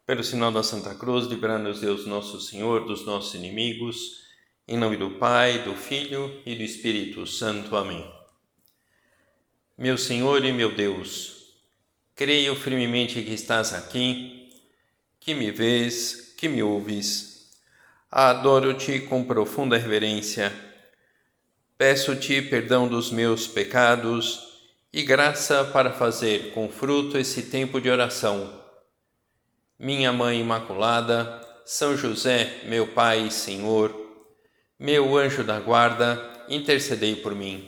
Pelo sinal da Santa Cruz, livrai-nos Deus nosso Senhor dos nossos inimigos, em nome do Pai, do Filho e do Espírito Santo. Amém. Meu Senhor e meu Deus, creio firmemente que estás aqui, que me vês, que me ouves. Adoro-te com profunda reverência. Peço-te perdão dos meus pecados e graça para fazer com fruto esse tempo de oração. Minha Mãe Imaculada, São José, meu Pai e Senhor, meu anjo da guarda, intercedei por mim.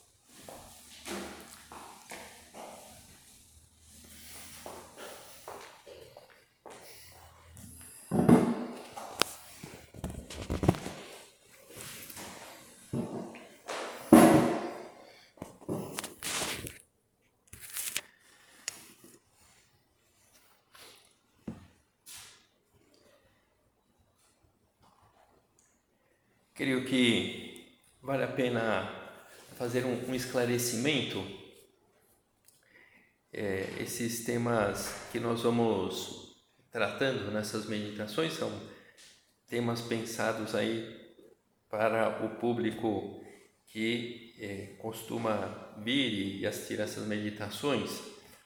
Creio que vale a pena fazer um esclarecimento. Esses temas que nós vamos tratando nessas meditações são temas pensados aí para o público que costuma vir e assistir essas meditações.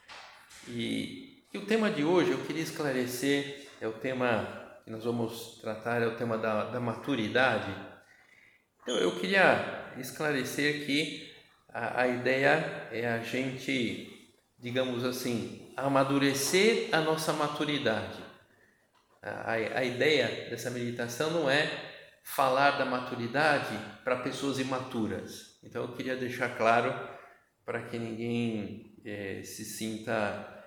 E o tema de hoje eu queria esclarecer, é o tema que nós vamos tratar, é o tema da maturidade. Então, eu queria esclarecer que a ideia é a gente, digamos assim, amadurecer a nossa maturidade. A ideia dessa meditação não é falar da maturidade para pessoas imaturas. Então, eu queria deixar claro para que ninguém se sinta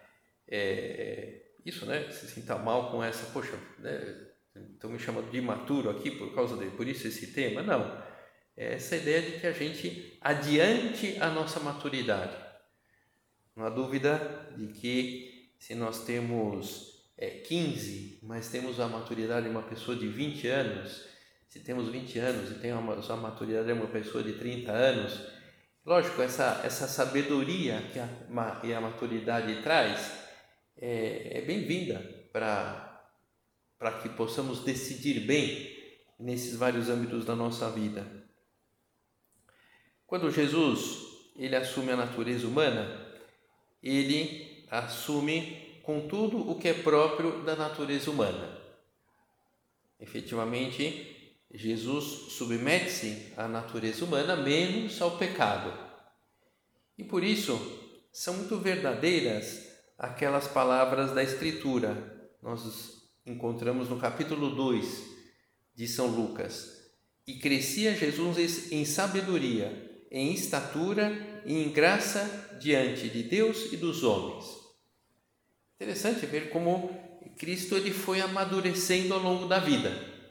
se sinta mal com essa, estão me chamando de imaturo aqui por isso esse tema. Não, é essa ideia de que a gente adiante a nossa maturidade. Não há dúvida de que se nós temos 15, mas temos a maturidade de uma pessoa de 20 anos, se temos 20 anos e temos a maturidade de uma pessoa de 30 anos, lógico, essa sabedoria que a maturidade traz é bem-vinda para que possamos decidir bem nesses vários âmbitos da nossa vida. Quando Jesus ele assume a natureza humana, ele assume com tudo o que é próprio da natureza humana. Efetivamente, Jesus submete-se à natureza humana menos ao pecado. E por isso, são muito verdadeiras aquelas palavras da Escritura. Nós encontramos no capítulo 2 de São Lucas. E crescia Jesus em sabedoria, em estatura e em graça diante de Deus e dos homens. Interessante ver como Cristo ele foi amadurecendo ao longo da vida.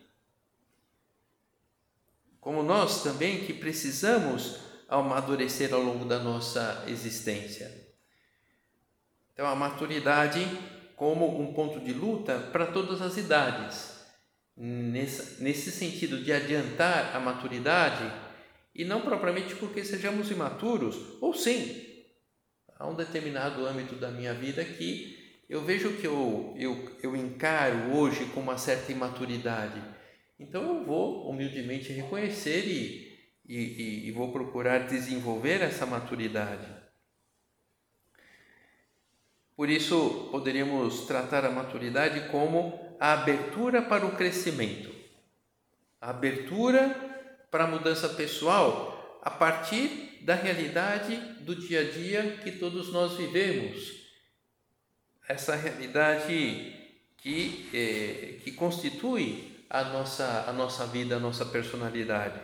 Como nós também que precisamos amadurecer ao longo da nossa existência. Então, a maturidade como um ponto de luta para todas as idades. Nesse sentido de adiantar a maturidade, e não propriamente porque sejamos imaturos, ou sim, há um determinado âmbito da minha vida que eu vejo que eu encaro hoje com uma certa imaturidade. Então eu vou humildemente reconhecer e vou procurar desenvolver essa maturidade. Por isso, poderíamos tratar a maturidade como a abertura para o crescimento, a abertura para a mudança pessoal a partir da realidade do dia a dia que todos nós vivemos. Essa realidade que constitui a nossa vida, a nossa personalidade.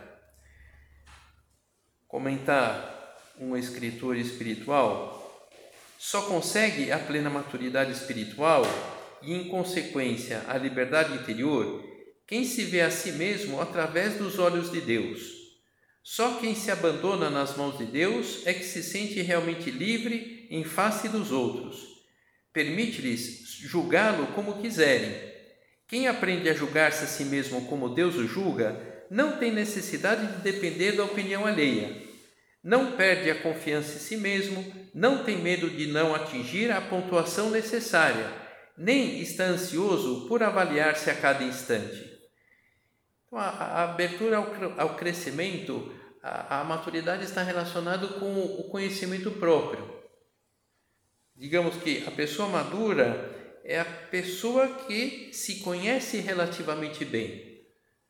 Comenta um escritor espiritual: só consegue a plena maturidade espiritual e, em consequência, a liberdade interior quem se vê a si mesmo através dos olhos de Deus. Só quem se abandona nas mãos de Deus é que se sente realmente livre em face dos outros. Permite-lhes julgá-lo como quiserem. Quem aprende a julgar-se a si mesmo como Deus o julga, não tem necessidade de depender da opinião alheia. Não perde a confiança em si mesmo, não tem medo de não atingir a pontuação necessária, nem está ansioso por avaliar-se a cada instante. Então, a abertura ao crescimento, a maturidade está relacionada com o conhecimento próprio. Digamos que a pessoa madura é a pessoa que se conhece relativamente bem,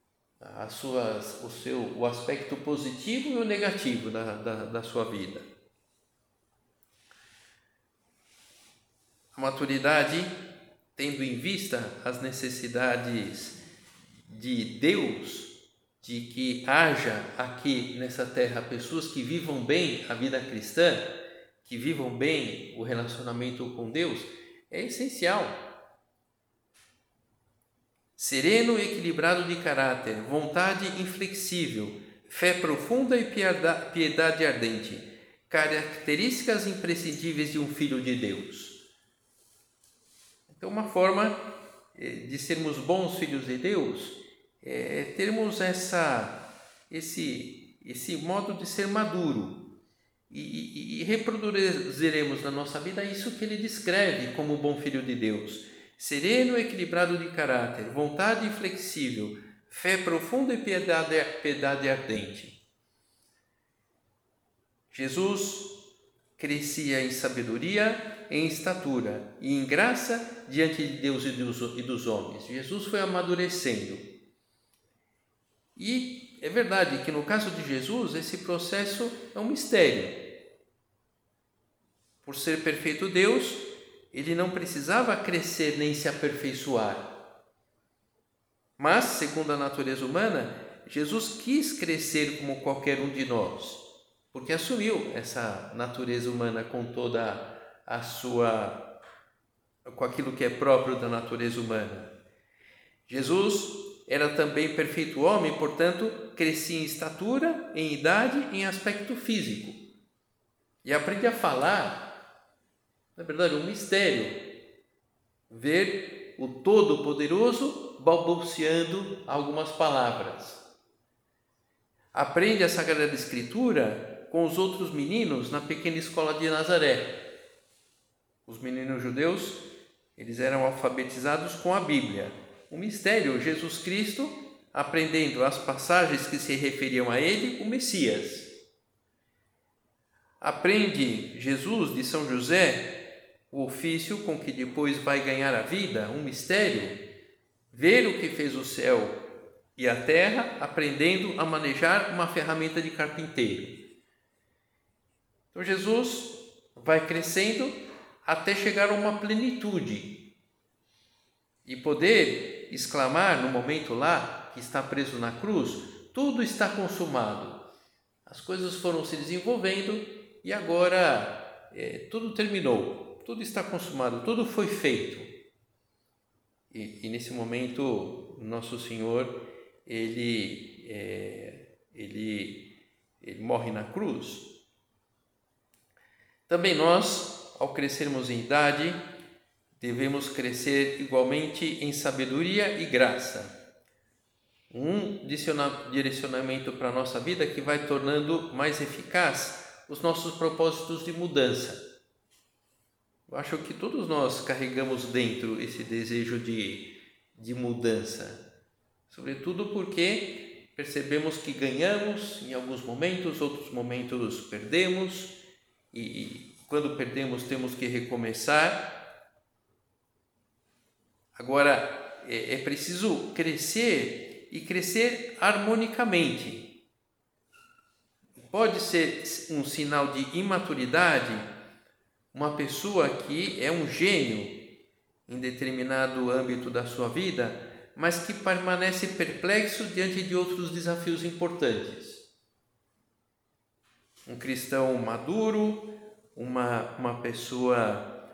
o aspecto positivo e o negativo da sua vida. A maturidade, tendo em vista as necessidades de Deus, de que haja aqui nessa terra pessoas que vivam bem a vida cristã, que vivam bem o relacionamento com Deus, é essencial. Sereno e equilibrado de caráter, vontade inflexível, fé profunda e piedade ardente, características imprescindíveis de um filho de Deus. Então, uma forma de sermos bons filhos de Deus é termos esse modo de ser maduro e reproduziremos na nossa vida isso que ele descreve como bom filho de Deus: sereno e equilibrado de caráter, vontade inflexível, fé profunda e piedade ardente. Jesus crescia em sabedoria, em estatura e em graça diante de Deus e dos homens. Jesus foi amadurecendo. E é verdade que no caso de Jesus, esse processo é um mistério. Por ser perfeito Deus, ele não precisava crescer nem se aperfeiçoar. Mas, segundo a natureza humana, Jesus quis crescer como qualquer um de nós, porque assumiu essa natureza humana com toda com aquilo que é próprio da natureza humana. Jesus era também perfeito homem, portanto, crescia em estatura, em idade, em aspecto físico. E aprende a falar, na verdade, um mistério. Ver o Todo-Poderoso balbuciando algumas palavras. Aprende a Sagrada Escritura com os outros meninos na pequena escola de Nazaré. Os meninos judeus, eles eram alfabetizados com a Bíblia. O mistério, Jesus Cristo, aprendendo as passagens que se referiam a ele, o Messias. Aprende Jesus de São José o ofício com que depois vai ganhar a vida, um mistério, ver o que fez o céu e a terra, aprendendo a manejar uma ferramenta de carpinteiro. Então Jesus vai crescendo até chegar a uma plenitude e poder exclamar no momento lá que está preso na cruz: tudo está consumado. As coisas foram se desenvolvendo e agora tudo terminou, tudo está consumado, tudo foi feito. E nesse momento Nosso Senhor ele morre na cruz. Também nós, ao crescermos em idade, devemos crescer igualmente em sabedoria e graça. Um direcionamento para a nossa vida que vai tornando mais eficaz os nossos propósitos de mudança. Eu acho que todos nós carregamos dentro esse desejo de mudança, sobretudo porque percebemos que ganhamos em alguns momentos, outros momentos perdemos, e quando perdemos temos que recomeçar. Agora, é preciso crescer e crescer harmonicamente. Pode ser um sinal de imaturidade uma pessoa que é um gênio em determinado âmbito da sua vida, mas que permanece perplexo diante de outros desafios importantes. Um cristão maduro, uma pessoa,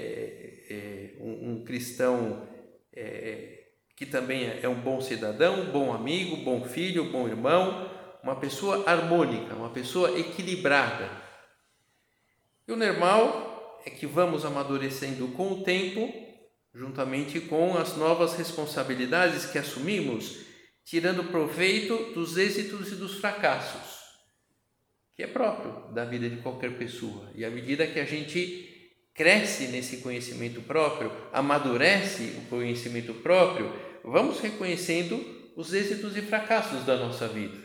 um cristão que também é um bom cidadão, um bom amigo, um bom filho, um bom irmão, uma pessoa harmônica, uma pessoa equilibrada. E o normal é que vamos amadurecendo com o tempo, juntamente com as novas responsabilidades que assumimos, tirando proveito dos êxitos e dos fracassos, que é próprio da vida de qualquer pessoa. E à medida que a gente cresce nesse conhecimento próprio, amadurece o conhecimento próprio, vamos reconhecendo os êxitos e fracassos da nossa vida.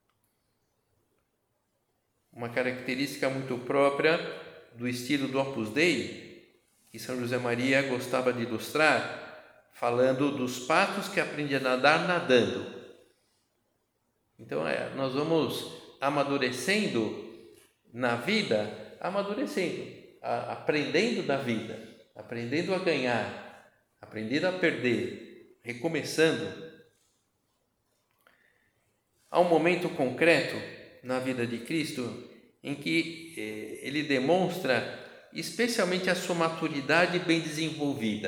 Uma característica muito própria do estilo do Opus Dei, que São José Maria gostava de ilustrar, falando dos patos que aprendem a nadar nadando. Então, nós vamos amadurecendo na vida, aprendendo da vida, aprendendo a ganhar, aprendendo a perder, recomeçando. Há um momento concreto na vida de Cristo em que ele demonstra especialmente a sua maturidade bem desenvolvida.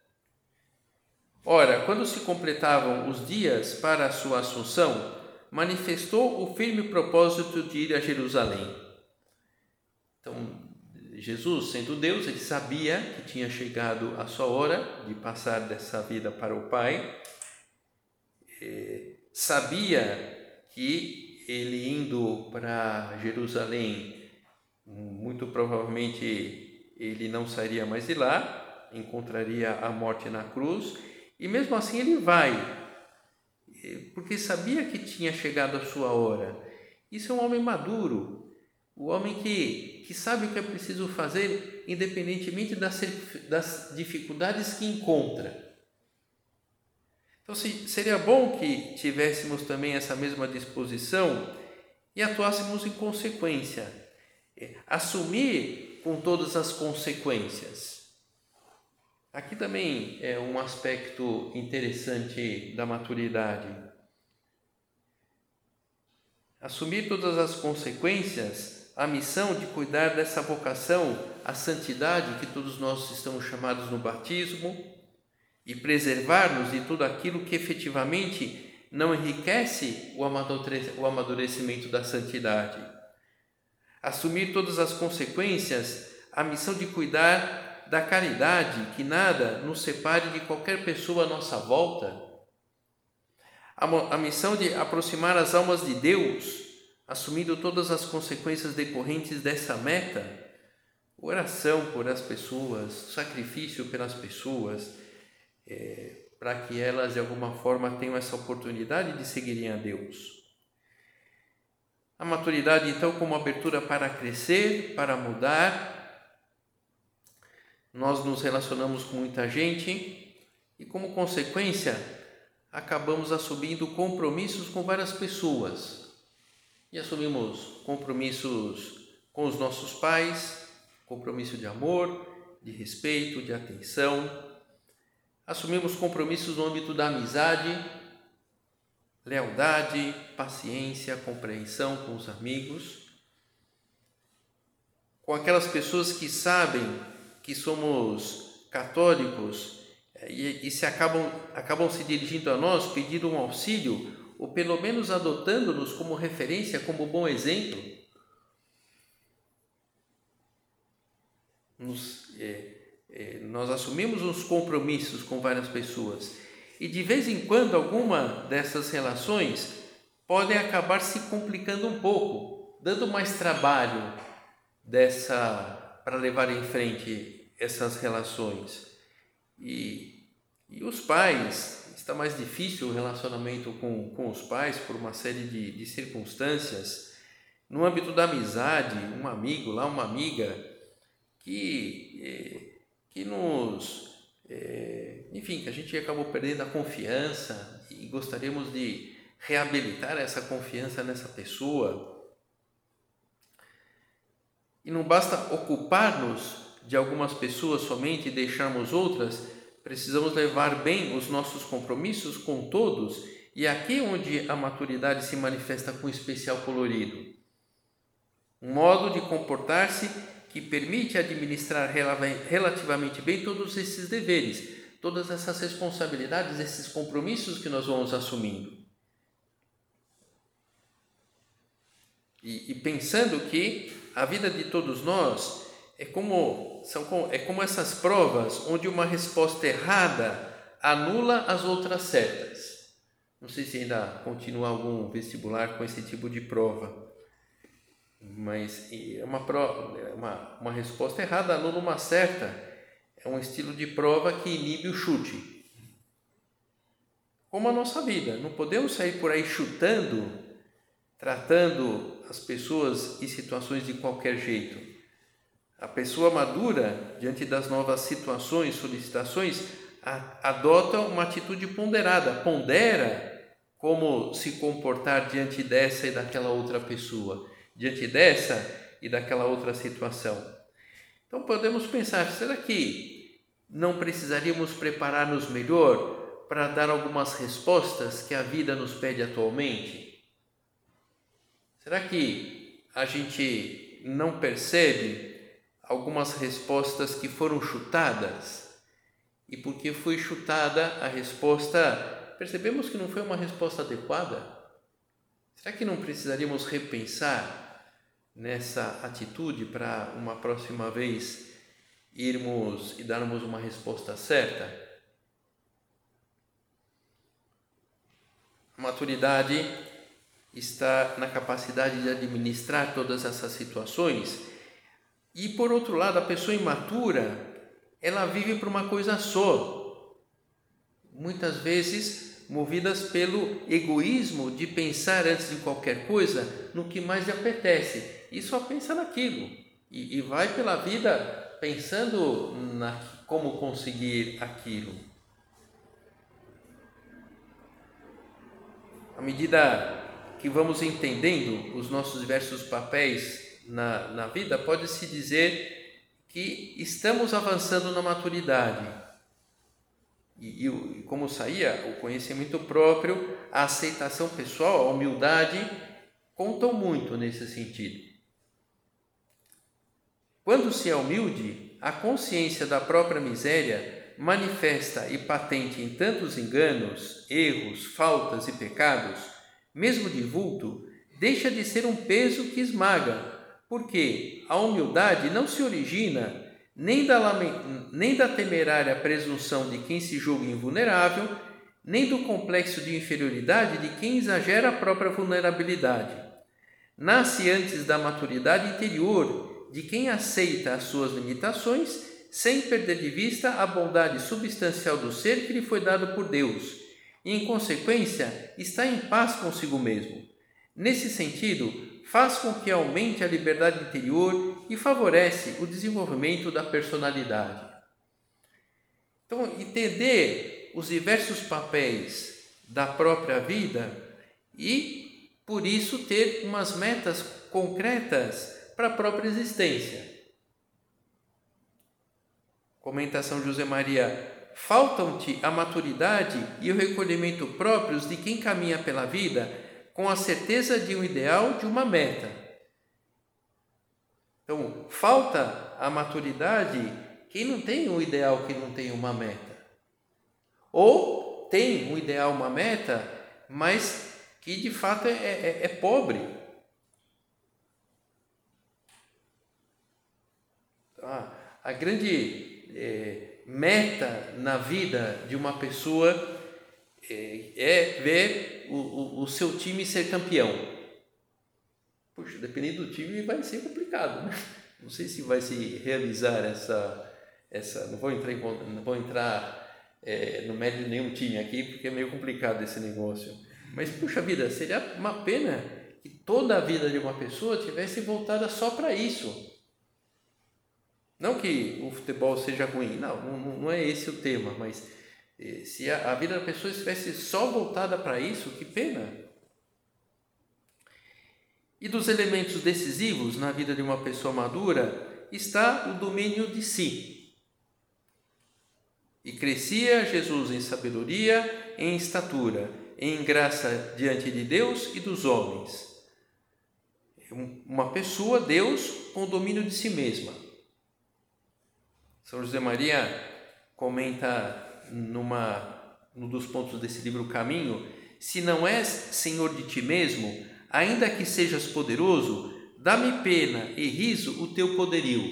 Ora, quando se completavam os dias para a sua assunção, manifestou o firme propósito de ir a Jerusalém. Então, Jesus, sendo Deus, ele sabia que tinha chegado a sua hora de passar dessa vida para o Pai, sabia que ele indo para Jerusalém, muito provavelmente ele não sairia mais de lá, encontraria a morte na cruz, e mesmo assim ele vai, porque sabia que tinha chegado a sua hora. Isso é um homem maduro, o homem que sabe o que é preciso fazer, independentemente das dificuldades que encontra. Então, seria bom que tivéssemos também essa mesma disposição e atuássemos em consequência. Assumir com todas as consequências. Aqui também é um aspecto interessante da maturidade. Assumir todas as consequências, a missão de cuidar dessa vocação, a santidade que todos nós estamos chamados no batismo, e preservar-nos de tudo aquilo que efetivamente não enriquece o amadurecimento da santidade. Assumir todas as consequências, a missão de cuidar da caridade, que nada nos separe de qualquer pessoa à nossa volta. A missão de aproximar as almas de Deus, assumindo todas as consequências decorrentes dessa meta, oração por as pessoas, sacrifício pelas pessoas, para que elas de alguma forma tenham essa oportunidade de seguirem a Deus. A maturidade, então, como abertura para crescer, para mudar. Nós nos relacionamos com muita gente e, como consequência, acabamos assumindo compromissos com várias pessoas. E assumimos compromissos com os nossos pais, compromisso de amor, de respeito, de atenção. Assumimos compromissos no âmbito da amizade, lealdade, paciência, compreensão com os amigos, com aquelas pessoas que sabem que somos católicos e acabam se dirigindo a nós pedindo um auxílio, ou pelo menos adotando-nos como referência, como bom exemplo. Nós assumimos uns compromissos com várias pessoas e de vez em quando alguma dessas relações podem acabar se complicando um pouco, dando mais trabalho para levar em frente essas relações. E os pais, está mais difícil o relacionamento com os pais por uma série de circunstâncias. No âmbito da amizade, um amigo lá, uma amiga que que a gente acabou perdendo a confiança e gostaríamos de reabilitar essa confiança nessa pessoa. E não basta ocupar-nos de algumas pessoas somente e deixarmos outras, precisamos levar bem os nossos compromissos com todos, e aqui é onde a maturidade se manifesta com especial colorido. Um modo de comportar-se que permite administrar relativamente bem todos esses deveres, todas essas responsabilidades, esses compromissos que nós vamos assumindo. E pensando que a vida de todos nós é como essas provas onde uma resposta errada anula as outras certas. Não sei se ainda continua algum vestibular com esse tipo de prova. mas é uma resposta errada, não numa certa. É um estilo de prova que inibe o chute. Como a nossa vida, não podemos sair por aí chutando, tratando as pessoas e situações de qualquer jeito. A pessoa madura, diante das novas situações, solicitações, adota uma atitude ponderada, pondera como se comportar diante dessa e daquela outra pessoa, diante dessa e daquela outra situação. Então podemos pensar, será que não precisaríamos preparar-nos melhor para dar algumas respostas que a vida nos pede atualmente? Será que a gente não percebe algumas respostas que foram chutadas? E porque foi chutada a resposta, percebemos que não foi uma resposta adequada? Será que não precisaríamos repensar nessa atitude para uma próxima vez irmos e darmos uma resposta certa? A maturidade está na capacidade de administrar todas essas situações. E por outro lado, a pessoa imatura, ela vive por uma coisa só. Muitas vezes movidas pelo egoísmo de pensar antes de qualquer coisa no que mais lhe apetece. E só pensa naquilo. E vai pela vida pensando como conseguir aquilo. À medida que vamos entendendo os nossos diversos papéis na vida, pode-se dizer que estamos avançando na maturidade. E como saía, o conhecimento próprio, a aceitação pessoal, a humildade, contam muito nesse sentido. Quando se é humilde, a consciência da própria miséria, manifesta e patente em tantos enganos, erros, faltas e pecados, mesmo de vulto, deixa de ser um peso que esmaga, porque a humildade não se origina nem da temerária presunção de quem se julga invulnerável, nem do complexo de inferioridade de quem exagera a própria vulnerabilidade. Nasce antes da maturidade interior de quem aceita as suas limitações, sem perder de vista a bondade substancial do ser que lhe foi dado por Deus, e, em consequência, está em paz consigo mesmo. Nesse sentido, faz com que aumente a liberdade interior e favorece o desenvolvimento da personalidade. Então, entender os diversos papéis da própria vida e, por isso, ter umas metas concretas para a própria existência. Comenta São José Maria: faltam-te a maturidade e o recolhimento próprios de quem caminha pela vida com a certeza de um ideal, de uma meta. Então, falta a maturidade quem não tem um ideal, quem não tem uma meta. Ou tem um ideal, uma meta, mas que de fato é pobre. A grande meta na vida de uma pessoa é ver o seu time ser campeão. Puxa, dependendo do time vai ser complicado, né? Não sei se vai se realizar essa não vou entrar no mérito de nenhum time aqui, porque é meio complicado esse negócio. Mas, puxa vida, seria uma pena que toda a vida de uma pessoa tivesse voltada só para isso. Não que o futebol seja ruim, não é esse o tema, mas se a vida da pessoa estivesse só voltada para isso, que pena. E dos elementos decisivos na vida de uma pessoa madura está o domínio de si. E crescia Jesus em sabedoria, em estatura, em graça diante de Deus e dos homens. Uma pessoa, Deus, com domínio de si mesma. São José Maria comenta num dos pontos desse livro, O Caminho: se não és senhor de ti mesmo, ainda que sejas poderoso, dá-me pena e riso o teu poderio.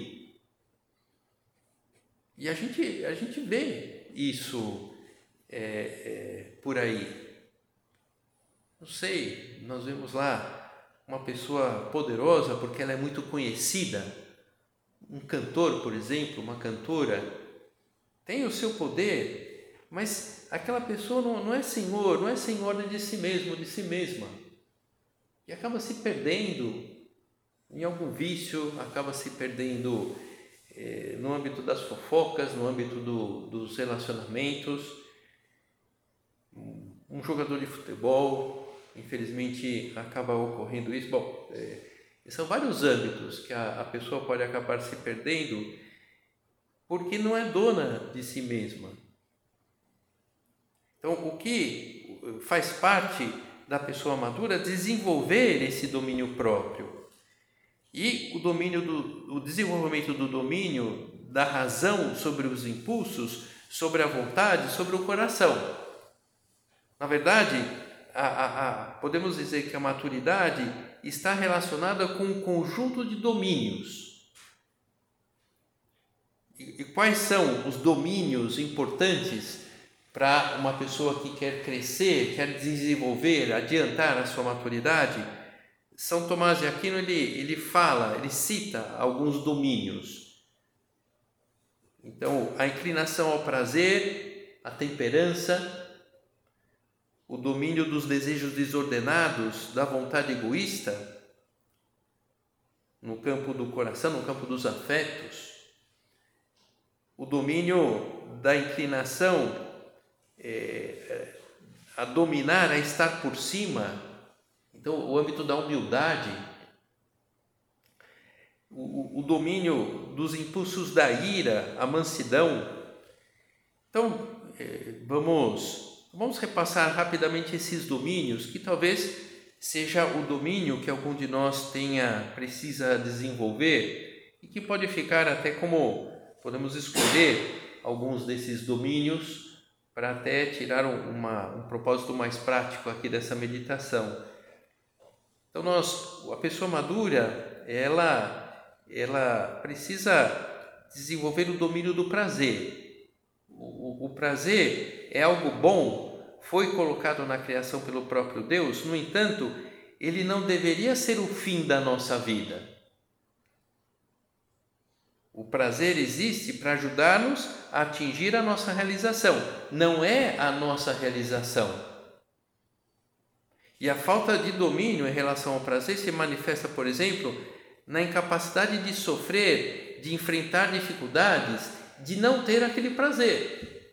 E a gente vê isso por aí. Não sei, nós vemos lá uma pessoa poderosa porque ela é muito conhecida. Um cantor, por exemplo, uma cantora, tem o seu poder, mas aquela pessoa não é senhora de si mesmo, de si mesma. E acaba se perdendo em algum vício, acaba se perdendo no âmbito das fofocas, no âmbito dos relacionamentos. Um jogador de futebol, infelizmente, acaba ocorrendo isso. Bom, são vários âmbitos que a pessoa pode acabar se perdendo porque não é dona de si mesma. Então, o que faz parte da pessoa madura é desenvolver esse domínio próprio. E o desenvolvimento do domínio da razão sobre os impulsos, sobre a vontade, sobre o coração. Na verdade, podemos dizer que a maturidade está relacionada com um conjunto de domínios. E quais são os domínios importantes para uma pessoa que quer crescer, quer desenvolver, adiantar a sua maturidade? São Tomás de Aquino, ele cita alguns domínios. Então, a inclinação ao prazer, a temperança, o domínio dos desejos desordenados, da vontade egoísta, no campo do coração, no campo dos afetos, o domínio da inclinação a dominar, a estar por cima. Então, o âmbito da humildade, o domínio dos impulsos da ira, a mansidão. Então, vamos repassar rapidamente esses domínios, que talvez seja o domínio que algum de nós precisa desenvolver e que pode ficar até como podemos escolher alguns desses domínios para até tirar um propósito mais prático aqui dessa meditação. Então, a pessoa madura, ela precisa desenvolver o domínio do prazer. O prazer é algo bom, foi colocado na criação pelo próprio Deus, no entanto, ele não deveria ser o fim da nossa vida. O prazer existe para ajudar-nos a atingir a nossa realização, não é a nossa realização. E a falta de domínio em relação ao prazer se manifesta, por exemplo, na incapacidade de sofrer, de enfrentar dificuldades, de não ter aquele prazer.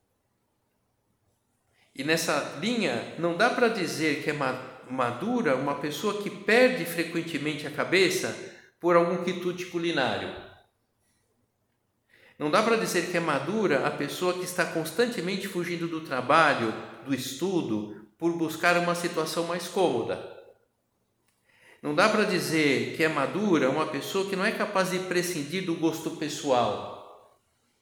E nessa linha, não dá para dizer que é madura uma pessoa que perde frequentemente a cabeça por algum quitute culinário. Não dá para dizer que é madura a pessoa que está constantemente fugindo do trabalho, do estudo, por buscar uma situação mais cômoda. Não dá para dizer que é madura uma pessoa que não é capaz de prescindir do gosto pessoal.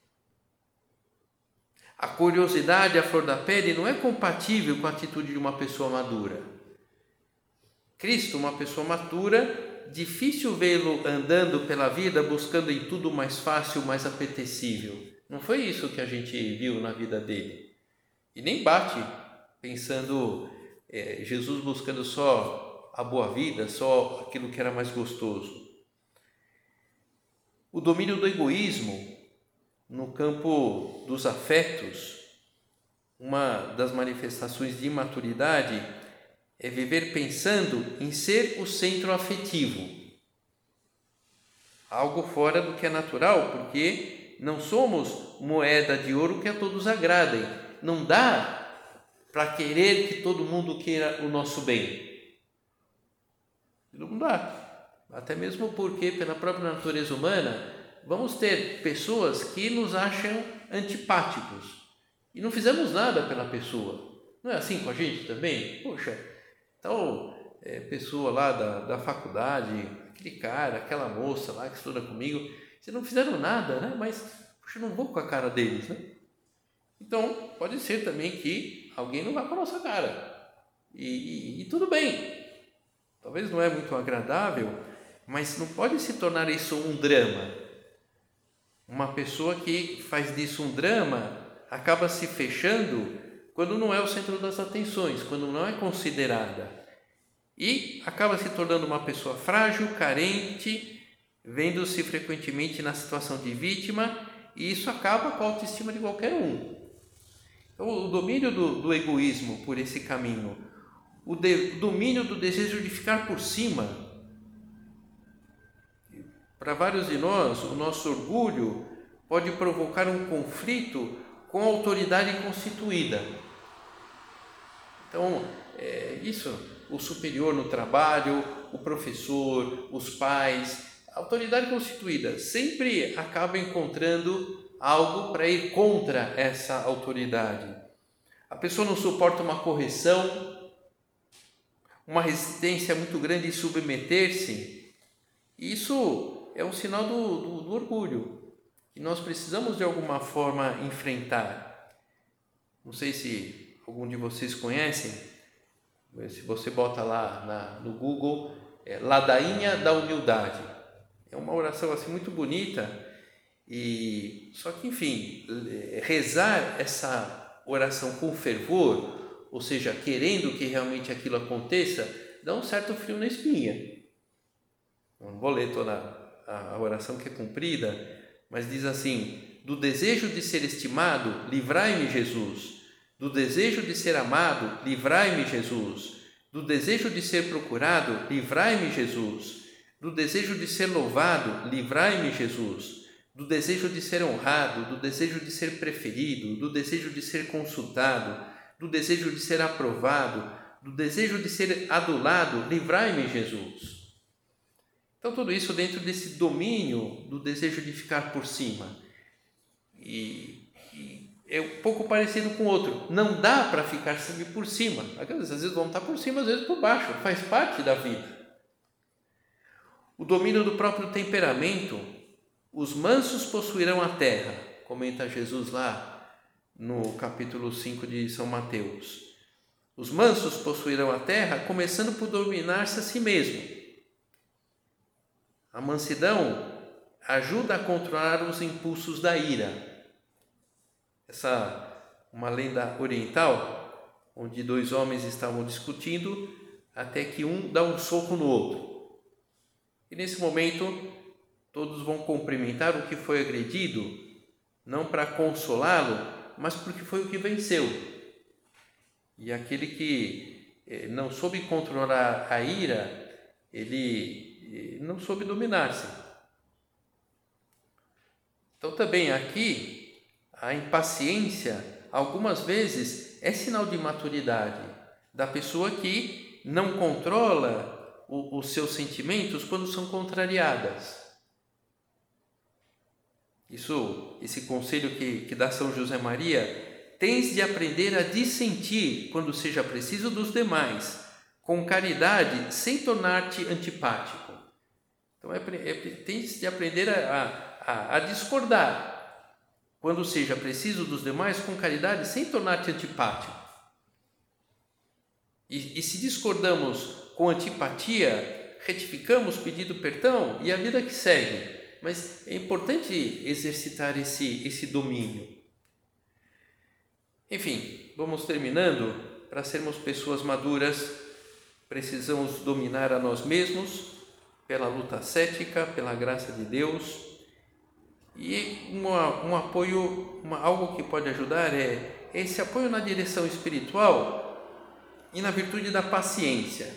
A curiosidade à flor da pele não é compatível com a atitude de uma pessoa madura. Cristo, uma pessoa madura, difícil vê-lo andando pela vida buscando em tudo mais fácil, mais apetecível. Não foi isso que a gente viu na vida dele. E nem bate pensando Jesus buscando só a boa vida, só aquilo que era mais gostoso. O domínio do egoísmo no campo dos afetos, uma das manifestações de imaturidade é viver pensando em ser o centro afetivo. Algo fora do que é natural, porque não somos moeda de ouro que a todos agradem. Não dá para querer que todo mundo queira o nosso bem. Não dá. Até mesmo porque, pela própria natureza humana, vamos ter pessoas que nos acham antipáticos. E não fizemos nada pela pessoa. Não é assim com a gente também? Poxa, tal pessoa lá da faculdade, aquele cara, aquela moça lá que estuda comigo, vocês não fizeram nada, né? Mas, poxa, eu não vou com a cara deles, né? Então, pode ser também que alguém não vá com a nossa cara. E tudo bem. Talvez não é muito agradável, mas não pode se tornar isso um drama. Uma pessoa que faz disso um drama acaba se fechando quando não é o centro das atenções, quando não é considerada. e acaba se tornando uma pessoa frágil, carente, vendo-se frequentemente na situação de vítima, e isso acaba com a autoestima de qualquer um. Então, o domínio do egoísmo por esse caminho, o domínio do desejo de ficar por cima. Para vários de nós, o nosso orgulho pode provocar um conflito com a autoridade constituída. Então, isso, o superior no trabalho, o professor, os pais, a autoridade constituída sempre acaba encontrando algo para ir contra essa autoridade. A pessoa não suporta uma correção, uma resistência muito grande em submeter-se. Isso é um sinal do orgulho, que nós precisamos de alguma forma enfrentar. Não sei se algum de vocês conhecem, se você bota lá no Google, Ladainha da Humildade. É uma oração assim muito bonita, só que, enfim, rezar essa oração com fervor, ou seja, querendo que realmente aquilo aconteça, dá um certo frio na espinha. Eu não vou ler toda a oração, que é comprida, mas diz assim: do desejo de ser estimado, livrai-me, Jesus. Do desejo de ser amado, livrai-me, Jesus. Do desejo de ser procurado, livrai-me, Jesus. Do desejo de ser louvado, livrai-me, Jesus. Do desejo de ser honrado, do desejo de ser preferido, do desejo de ser consultado, do desejo de ser aprovado, do desejo de ser adulado, livrai-me, Jesus. Então, tudo isso dentro desse domínio do desejo de ficar por cima. E é um pouco parecido com o outro. Não dá para ficar sempre por cima. Às vezes vão estar por cima, às vezes por baixo. Faz parte da vida. O domínio do próprio temperamento. Os mansos possuirão a terra, comenta Jesus lá no capítulo 5 de São Mateus. Os mansos possuirão a terra, começando por dominar-se a si mesmo. A mansidão ajuda a controlar os impulsos da ira. Uma lenda oriental, onde dois homens estavam discutindo, até que um dá um soco no outro. E nesse momento, todos vão cumprimentar o que foi agredido, não para consolá-lo, mas porque foi o que venceu. E aquele que não soube controlar a ira, ele não soube dominar-se. Então também aqui, a impaciência, algumas vezes, é sinal de maturidade da pessoa que não controla os seus sentimentos quando são contrariadas. Esse conselho que dá São José Maria: tens de aprender a dissentir, quando seja preciso, dos demais, com caridade, sem tornar-te antipático. Então, tens de aprender a discordar, quando seja preciso, dos demais, com caridade, sem tornar-te antipático. E se discordamos com antipatia, retificamos pedindo perdão e a vida que segue. Mas é importante exercitar esse domínio. Enfim, vamos terminando. Para sermos pessoas maduras, precisamos dominar a nós mesmos pela luta ascética, pela graça de Deus. E um apoio, algo que pode ajudar é esse apoio na direção espiritual e na virtude da paciência.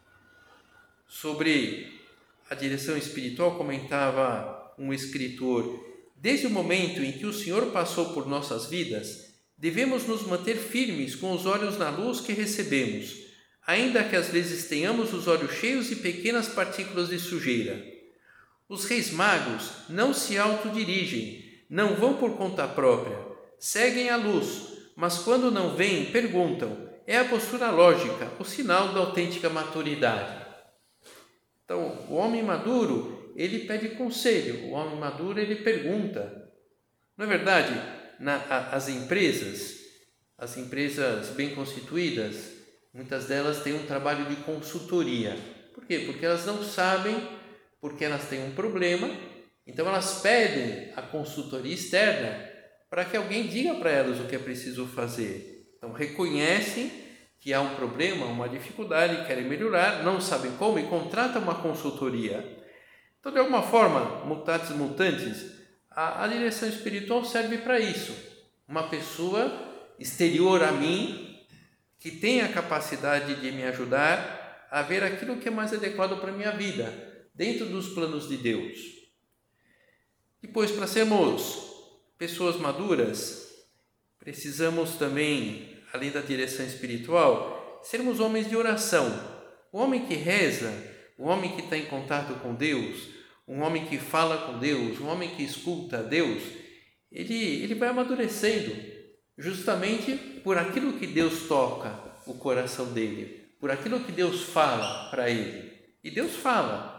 Sobre a direção espiritual, comentava um escritor: desde o momento em que o Senhor passou por nossas vidas, devemos nos manter firmes com os olhos na luz que recebemos, ainda que às vezes tenhamos os olhos cheios de pequenas partículas de sujeira. Os reis magos não se autodirigem, não vão por conta própria, seguem a luz, mas quando não veem, perguntam. É a postura lógica, o sinal da autêntica maturidade. Então, o homem maduro, ele pede conselho, o homem maduro, ele pergunta. Não é verdade? As empresas bem constituídas, muitas delas têm um trabalho de consultoria. Por quê? Porque elas não sabem, porque elas têm um problema, então elas pedem a consultoria externa para que alguém diga para elas o que é preciso fazer. Então, reconhecem que há um problema, uma dificuldade, querem melhorar, não sabem como e contratam uma consultoria. Então, de alguma forma, mutatis mutandis, a direção espiritual serve para isso. Uma pessoa exterior a mim, que tem a capacidade de me ajudar a ver aquilo que é mais adequado para a minha vida, dentro dos planos de Deus. Depois, para sermos pessoas maduras, precisamos também, além da direção espiritual, sermos homens de oração. O homem que reza, o homem que está em contato com Deus, um homem que fala com Deus, um homem que escuta a Deus, ele vai amadurecendo, justamente por aquilo que Deus toca o coração dele, por aquilo que Deus fala para ele. E Deus fala.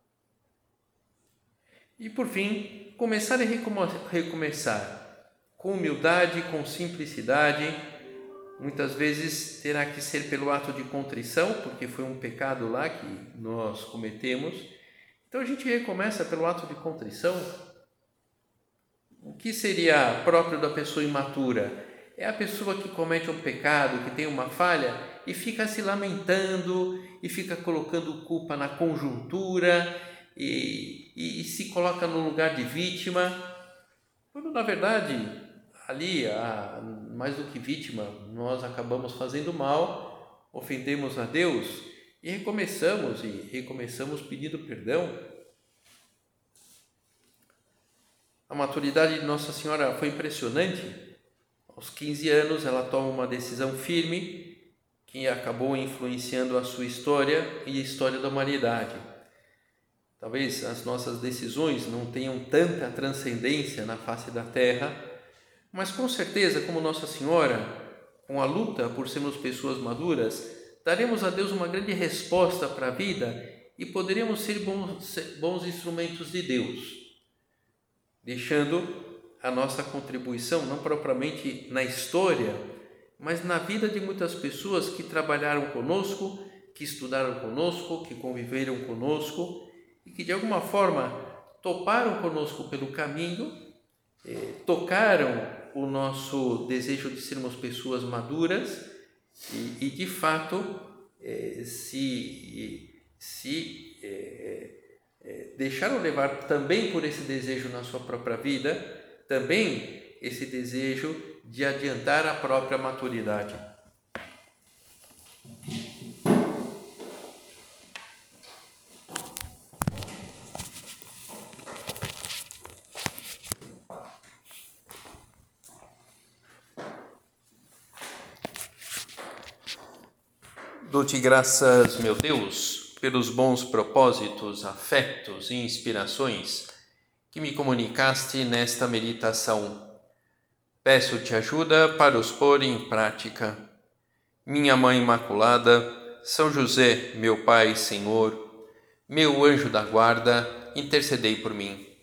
E por fim, começar e recomeçar, com humildade, com simplicidade. Muitas vezes terá que ser pelo ato de contrição, porque foi um pecado lá que nós cometemos. Então a gente recomeça pelo ato de contrição. O que seria próprio da pessoa imatura? É a pessoa que comete um pecado, que tem uma falha e fica se lamentando e fica colocando culpa na conjuntura e se coloca no lugar de vítima, quando na verdade ali, mais do que vítima, nós acabamos fazendo mal, ofendemos a Deus e recomeçamos pedindo perdão. A maturidade de Nossa Senhora foi impressionante. Aos 15 anos ela toma uma decisão firme que acabou influenciando a sua história e a história da humanidade. Talvez as nossas decisões não tenham tanta transcendência na face da terra, mas com certeza, como Nossa Senhora, com a luta por sermos pessoas maduras, daremos a Deus uma grande resposta para a vida e poderemos ser bons instrumentos de Deus, deixando a nossa contribuição não propriamente na história, mas na vida de muitas pessoas que trabalharam conosco, que estudaram conosco, que conviveram conosco e que de alguma forma toparam conosco pelo caminho, tocaram o nosso desejo de sermos pessoas maduras e de fato deixaram levar também por esse desejo na sua própria vida, também esse desejo de adiantar a própria maturidade. Dou-te graças, meu Deus, pelos bons propósitos, afetos e inspirações que me comunicaste nesta meditação. Peço-te ajuda para os pôr em prática. Minha Mãe Imaculada, São José, meu Pai, Senhor, meu anjo da guarda, intercedei por mim.